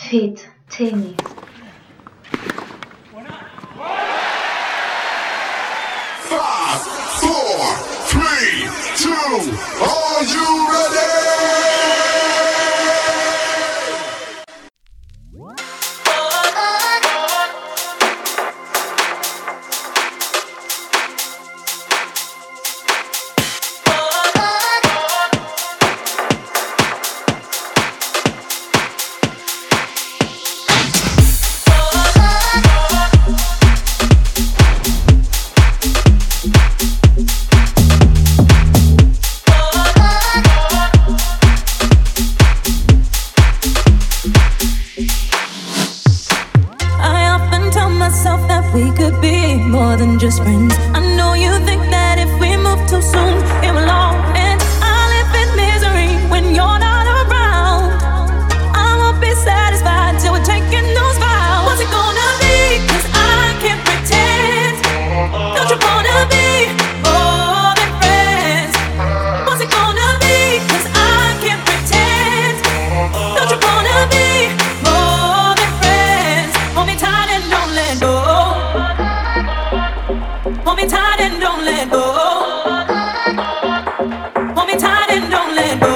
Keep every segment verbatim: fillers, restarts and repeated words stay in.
feet, Tammy. Five, four, three, two, are you ready? More than just friends. I know you think that if we move too soon, it will all end. I live in misery when you're not around. I won't be satisfied till we're taking those vows. What's it gonna be? 'Cause I can't pretend. Don't you wanna be more than friends? What's it gonna be? 'Cause I can't pretend. Don't you wanna be more than friends? Hold me tight and don't let go. Hold me tight and don't let go. Hold me tight and don't let go.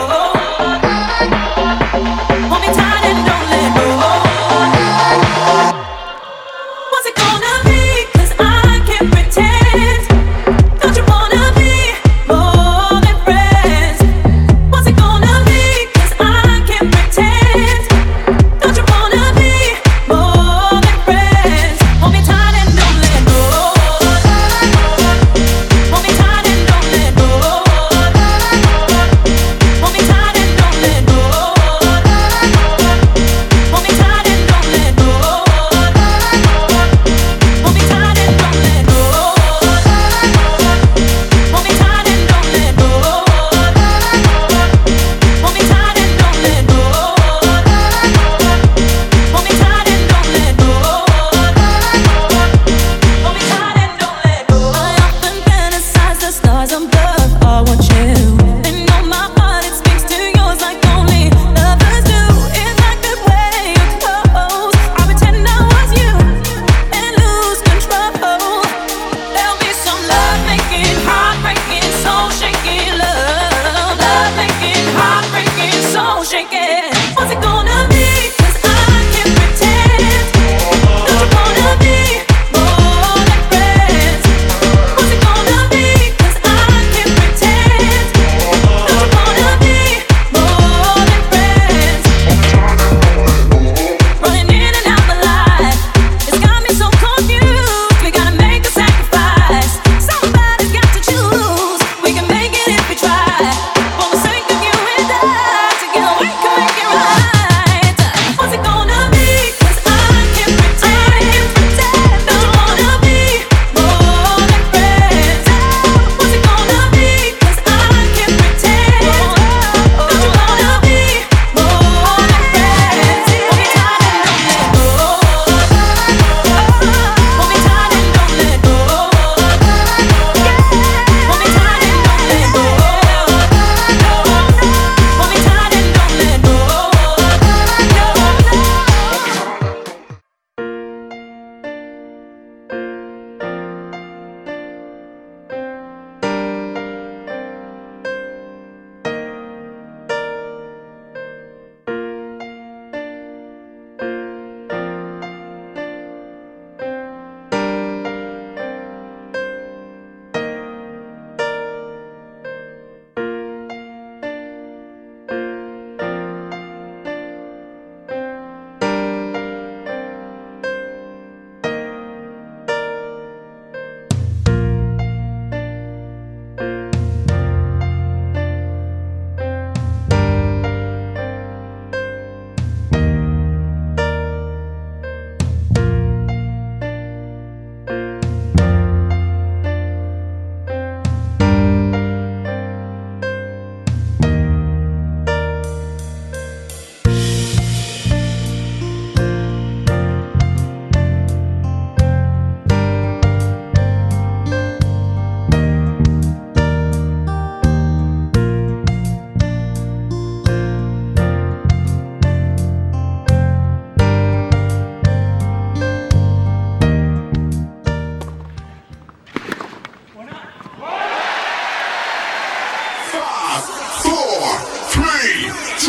Hold me tight and don't let go. What's it gonna be? 'Cause I can't pretend. Don't you wanna be more than friends? What's it gonna be? 'Cause I can't pretend. Don't you wanna be more than friends? Hold me tight and don't let go. Come on.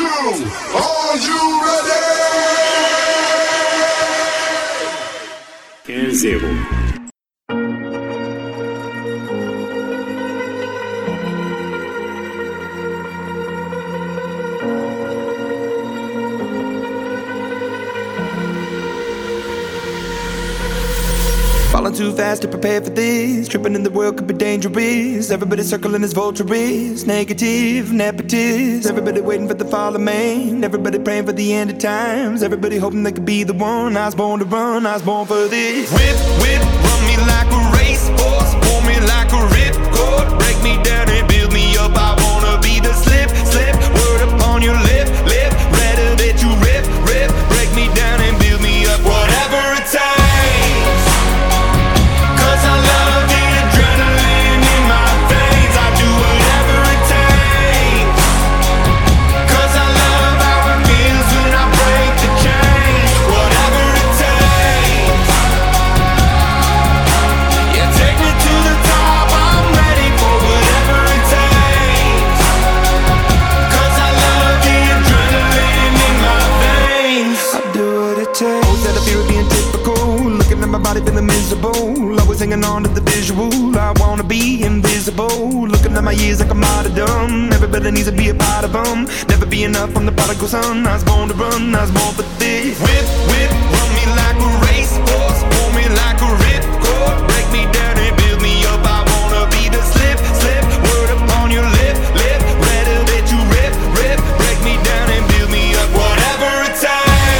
two, are you ready? And zero. Falling too fast to prepare for this. Tripping in the world could be dangerous. Everybody circling as vultures. Negative, nepotist. Everybody waiting for the fall of man. Everybody praying for the end of times. Everybody hoping they could be the one. I was born to run, I was born for this. Whip, whip, run me like a racehorse. Pull me like a ripcord. Break me down and build me up. I wanna be the slip, slip. Word upon your lip, lip. Rather that you rip, rip. Break me down and build me up. Whatever it takes. Feeling miserable, always hanging on to the visual. I wanna be invisible, looking at my years like I'm martyrdom. Everybody needs to be a part of them. Never be enough, I'm the prodigal son. I was born to run, I was born for this. Whip, whip, run me like a racehorse. Pull me like a ripcord. Break me down and build me up. I wanna be the slip, slip. Word upon your lip, lip. Rather that you rip, rip. Break me down and build me up. Whatever it takes.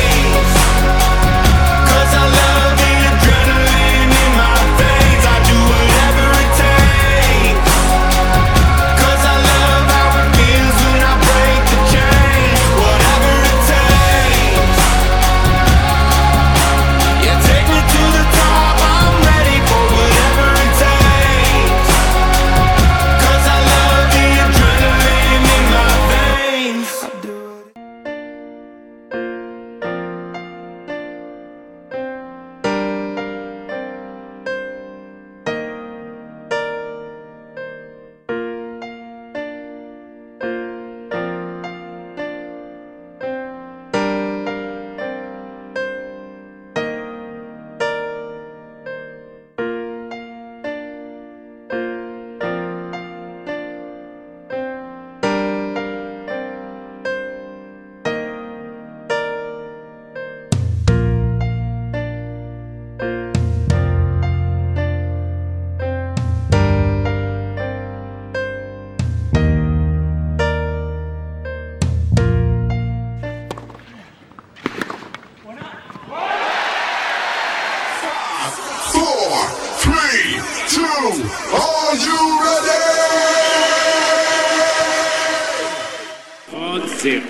Are you ready? On zero.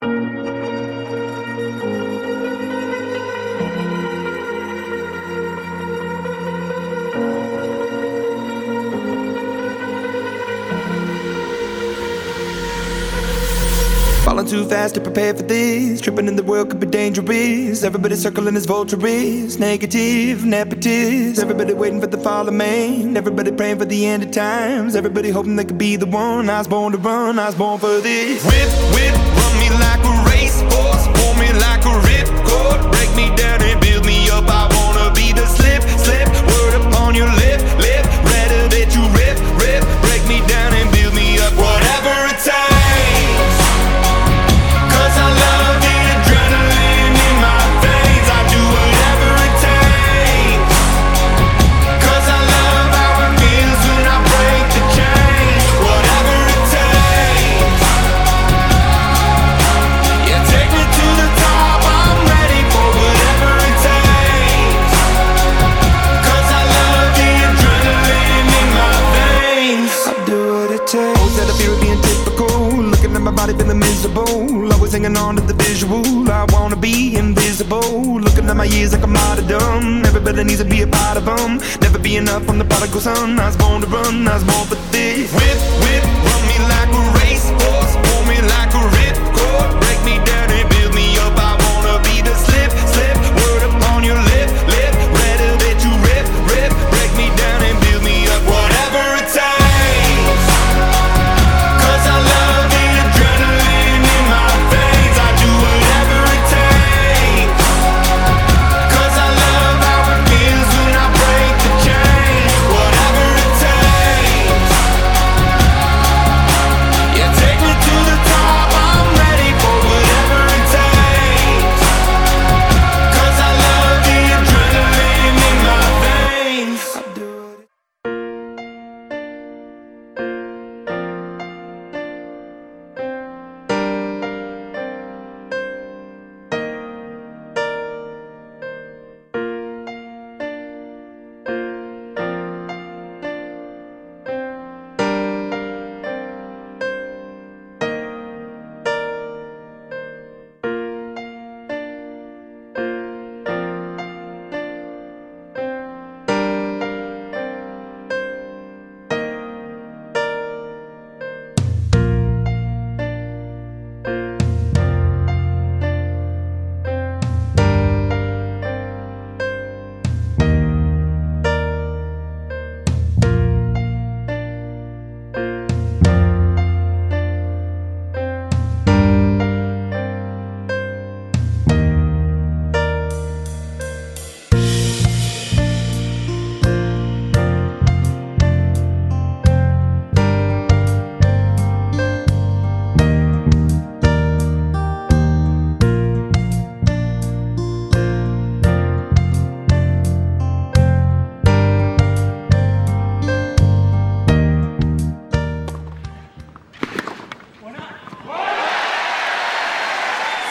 Falling too fast to prepare for this. Tripping in the world could be dangerous. Everybody circling as vultures. Negative, nepotist. Everybody waiting for the fall of man. Everybody praying for the end of times. Everybody hoping they could be the one. I was born to run, I was born for this. Whip, whip, run me like a racehorse. Pull me like a ripcord. Break me down and build me up. I wanna be the slip, slip. Word upon your lip, lip. Rather that you rip, rip. Break me down and build me up. Whatever it takes. Feeling miserable, always hanging on to the visual. I wanna be invisible, looking at my years like I'm martyrdom. Everybody needs to be a part of them. Never be enough, I'm the prodigal son. I was born to run, I was born for this. Whip, whip, run me like a racehorse. Pull me like a ripcord. Break me down and build me up. I wanna be the slip, slip. Word upon your lip, lip. Rather that you rip, rip. Break me down and build me up. Whatever it takes. Cause I love the adrenaline in my veins.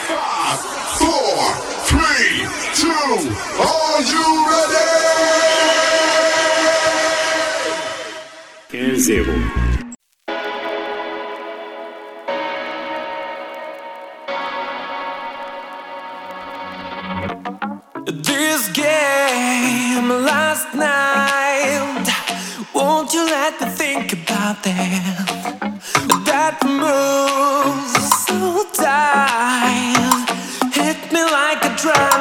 Five, four, three, two, are you ready? Gazebo. This game last night, won't you let me think about that? That moves so tight, hit me like a drum.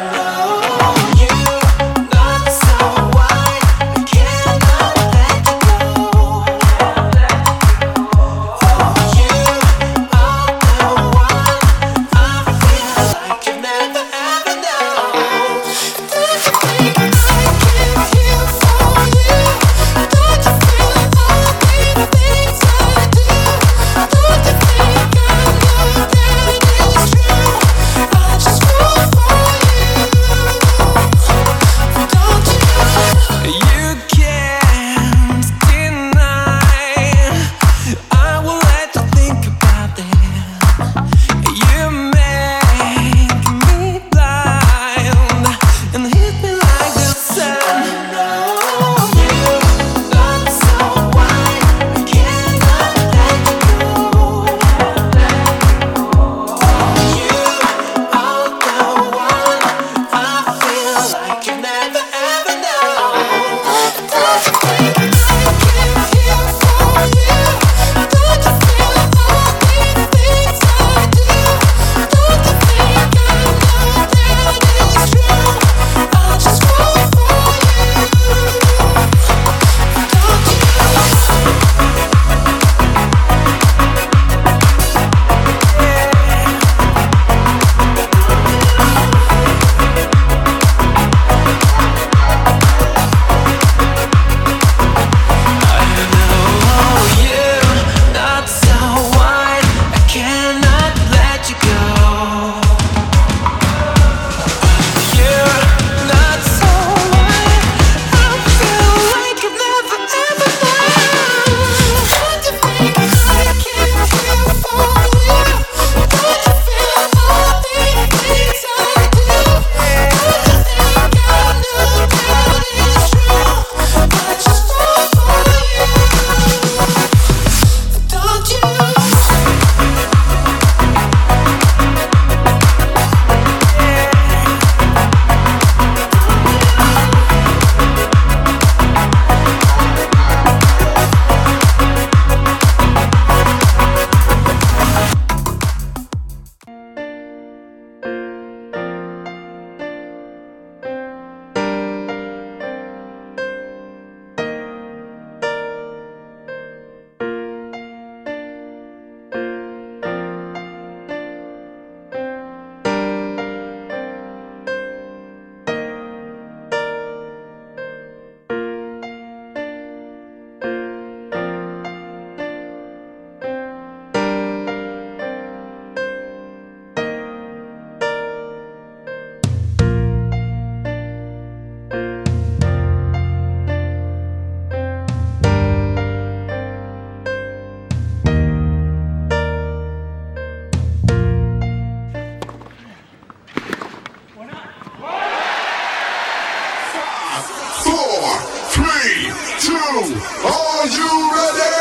Are you ready?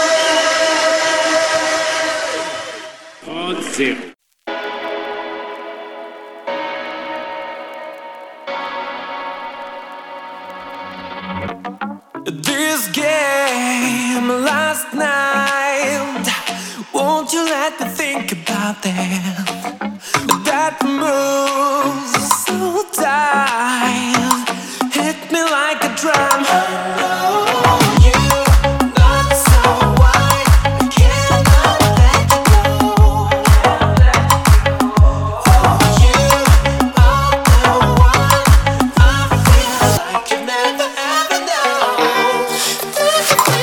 Hard zero. This game last night, won't you let me think about that? That moves so tight, hit me like a drum.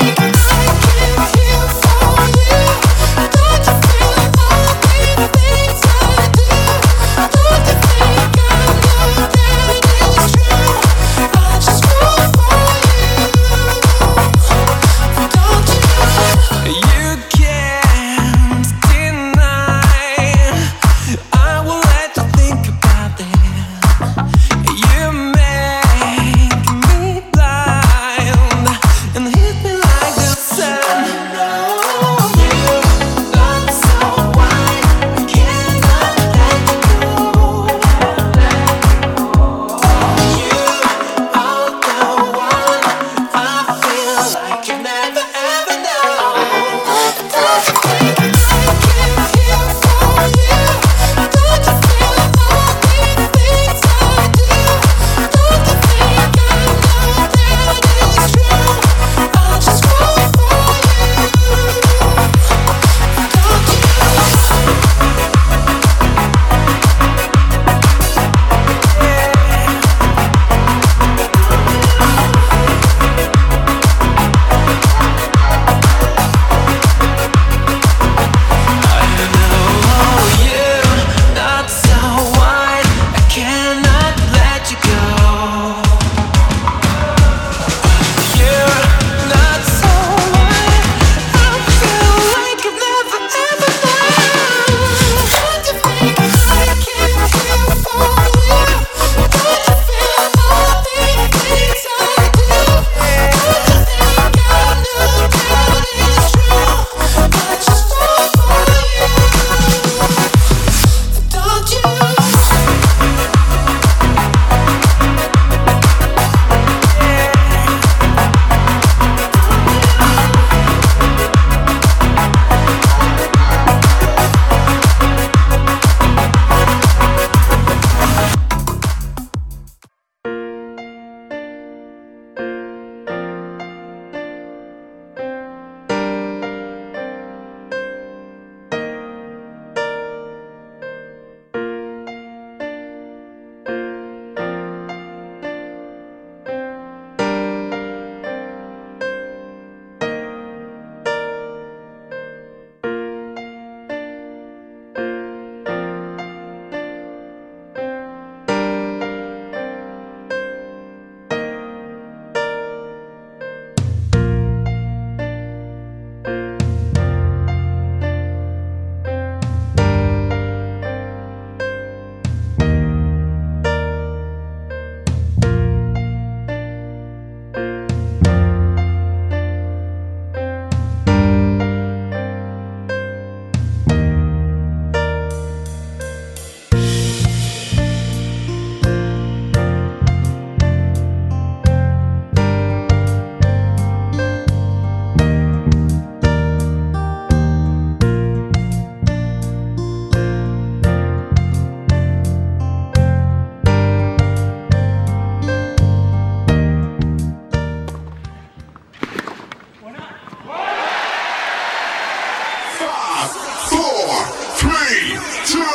Baby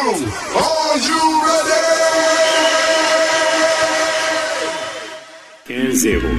are you ready? ten zero.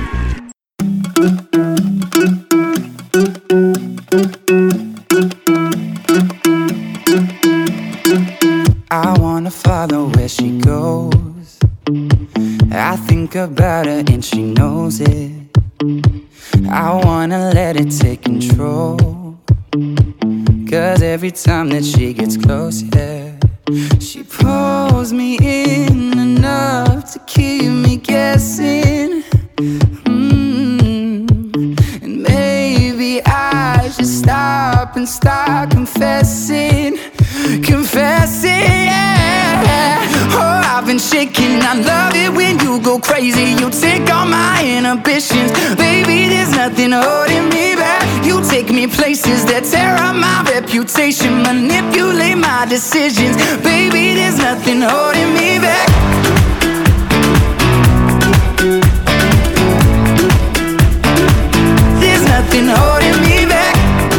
I wanna follow where she goes. I think about her and she knows it. I wanna let it take control. Cause every time that she gets close, yeah, she pulls me in enough to keep me guessing. mm. And maybe I should stop and start confessing. Confessing, yeah. Oh, I've been shaking. I love it when you go crazy. You take all my inhibitions. Baby, there's nothing holding me back. You take me places that tear up my reputation, manipulate my decisions. Baby, there's nothing holding me back. There's nothing holding me back.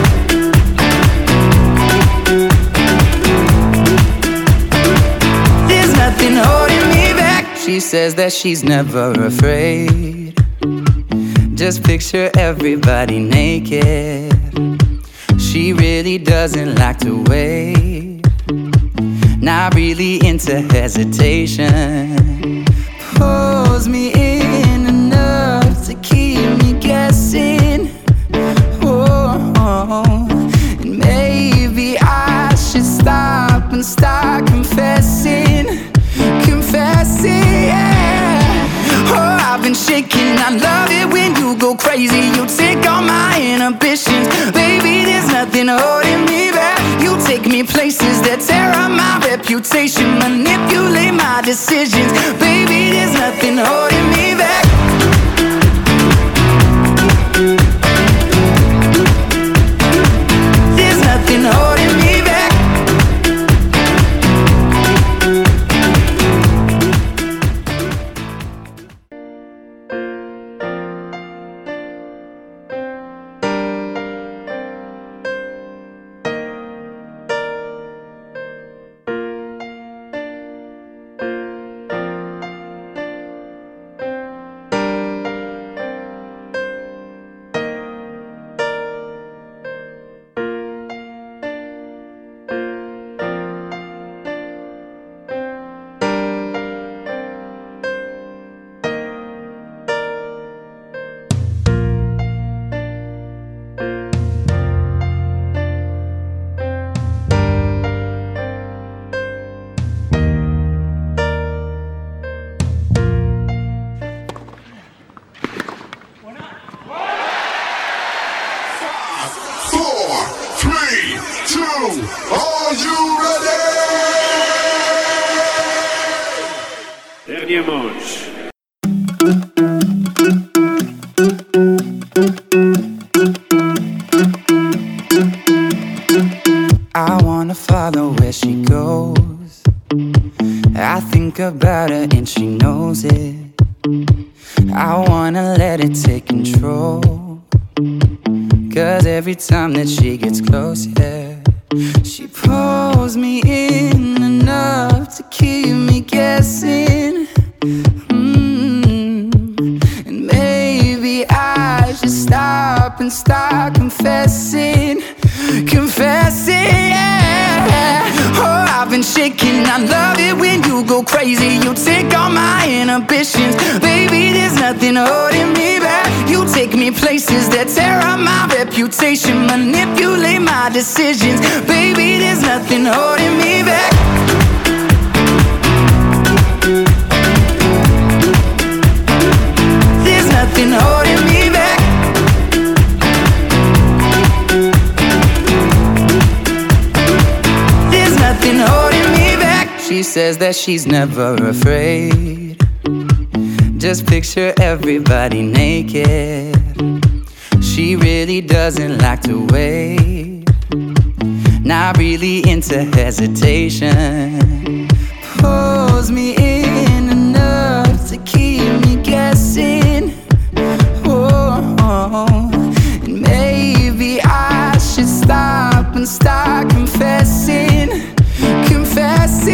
There's nothing holding me back. She says that she's never afraid. Just picture everybody naked. She really doesn't like to wait. Not really into hesitation. Pulls me in enough to keep me guessing. Oh, oh. And maybe I should stop and start confessing. Confessing, yeah. Oh, I've been shaking. I love it when you go crazy. You take all my inhibitions. Baby, there's nothing holding me back. You take me places that tear up my reputation, manipulate my decisions. Baby, there's nothing holding me back. There's nothing holding me back. Are you ready? Dernier manche. I wanna follow where she goes. I think about her and she knows it. I wanna let it take control. Cause every time that she gets close, yeah, she pulls me in enough to keep me guessing. mm. And maybe I should stop and start confessing. Confessing, yeah. Oh, I've been shaking. I love it when you go crazy. You take all my inhibitions. Baby, there's nothing holding me back. You take me places that tear up my reputation, manipulate my decisions. Baby, there's nothing holding me back. There's nothing holding me back. There's nothing holding me back. She says that she's never afraid. Just picture everybody naked. She really doesn't like to wait. Not really into hesitation. Pulls me in enough to keep me guessing. Oh, oh. And maybe I should stop and start confessing. Confessing.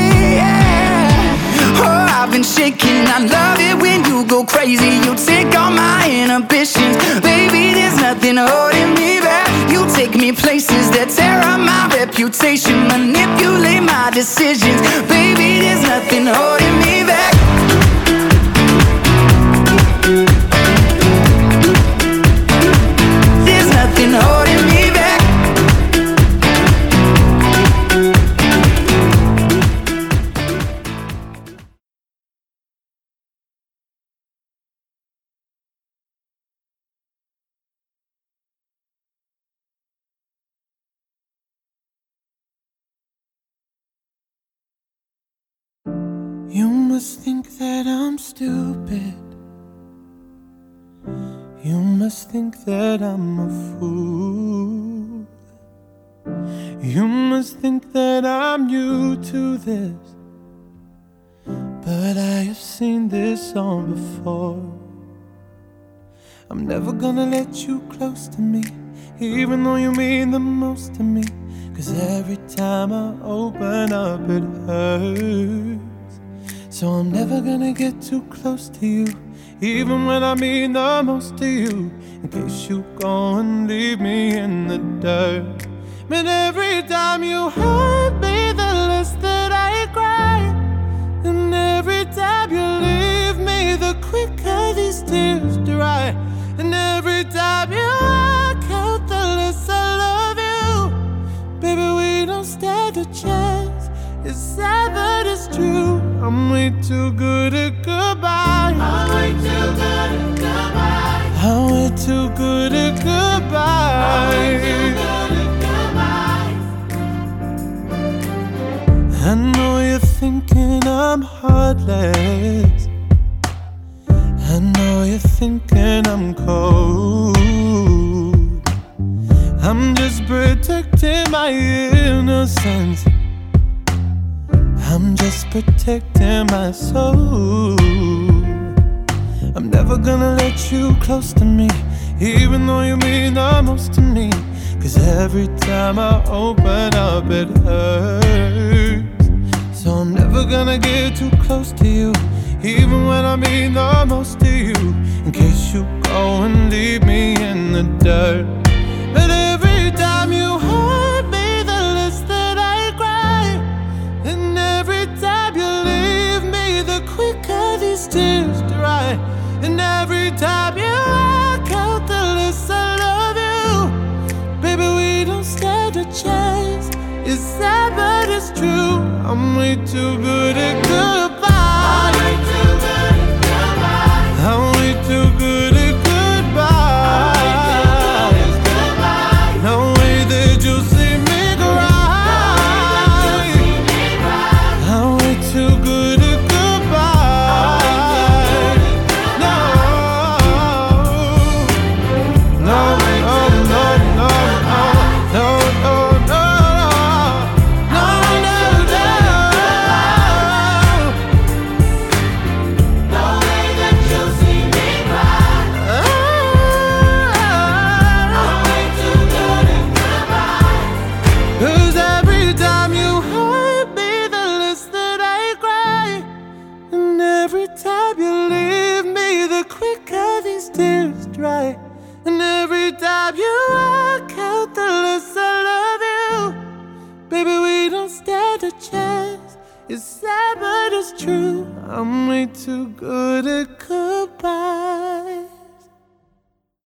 decisions. Baby, there's nothing holding me back. There's nothing holding me back. You must think that I'm stupid. You must think that I'm a fool. You must think that I'm new to this, but I have seen this song before. I'm never gonna let you close to me, even though you mean the most to me. Cause every time I open up it hurts. So I'm never gonna get too close to you, even when I mean the most to you, in case you go and leave me in the dirt. But every time you hurt me, the less that I cry. And every time you leave me, the quicker these tears dry. And every time you walk out, the less I love you. Baby, we don't stand a chance. It's sad but it's true. I'm way too good at goodbye. I'm way too good at goodbye. I'm way too good at goodbye. I'm way too good at goodbye. I know you're thinking I'm heartless. I know you're thinking I'm cold. I'm just protecting my innocence. I'm just protecting my soul. I'm never gonna let you close to me, even though you mean the most to me. Cause every time I open up it hurts. So I'm never gonna get too close to you, even when I mean the most to you, in case you go and leave me in the dirt. But every time you hurt me, the less that I cry. And every time you leave me, the quicker these tears dry. And every time you walk out, the less I love you. Baby, we don't stand a chance. It's sad but it's true. I'm way too good at goodbye. I'm way too good at goodbye. I'm way too good at goodbye. No way that you'll see me cry. I'm way too good at goodbye. No, no, no, no, no, no, no, no, no, no, no way that you'll see me cry. I'm way too good at goodbye. Cause every time you hurt me, the less that I cry. And every time you leave me, the quicker these tears dry. And every time you walk out, the less I love you. Baby, we don't stand a chance. It's sad but it's true. I'm way too good at goodbye.